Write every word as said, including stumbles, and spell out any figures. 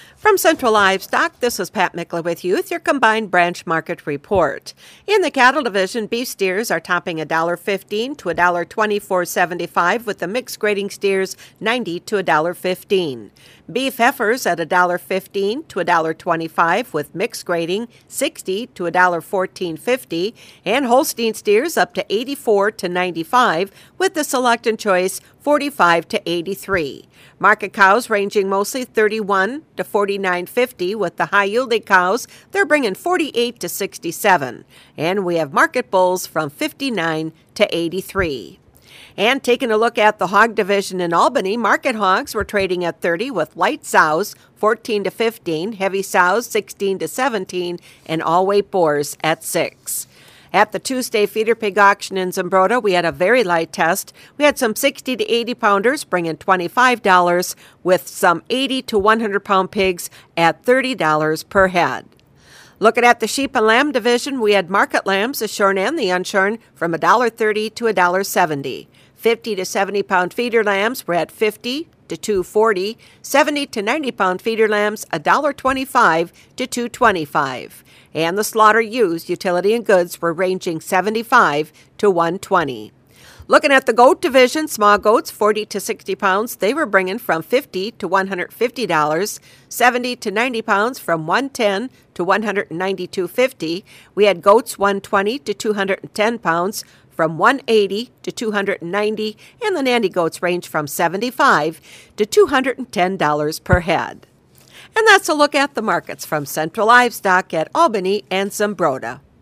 From Central Livestock, this is Pat Mickler with you with your combined branch market report. In the cattle division, beef steers are topping one dollar fifteen to one dollar twenty-four seventy-five, with the mixed grading steers ninety to one dollar fifteen. Beef heifers at one dollar fifteen to one dollar twenty-five, with mixed grading sixty to one dollar fourteen fifty, and Holstein steers up to eighty-four to ninety-five, with the select and choice forty-five to eighty-three. Market cows ranging mostly thirty-one to forty-nine fifty, with the high-yielding cows, they're bringing forty-eight to sixty-seven. And we have market bulls from fifty-nine to eighty-three. And taking a look at the hog division in Albany, market hogs were trading at thirty, with light sows fourteen to fifteen, heavy sows sixteen to seventeen, and all-weight boars at six. At the Tuesday feeder pig auction in Zumbrota, we had a very light test. We had some sixty to eighty pounders bringing twenty-five dollars, with some eighty to one hundred pound pigs at thirty dollars per head. Looking at the sheep and lamb division, we had market lambs, the shorn and the unshorn, from one dollar thirty to one dollar seventy. fifty to seventy pound feeder lambs were at fifty to two forty. seventy to ninety pound feeder lambs, one dollar twenty-five to two twenty-five. And the slaughter used utility and goods were ranging seventy-five to one twenty. Looking at the goat division, small goats forty to sixty pounds, they were bringing from fifty to one hundred fifty dollars. seventy to ninety pounds from one hundred ten to one hundred ninety-two fifty. We had goats one hundred twenty to two hundred ten pounds from one hundred eighty to two hundred ninety, and the nanny goats range from seventy-five to two hundred ten dollars per head. And that's a look at the markets from Central Livestock at Albany and Zumbrota.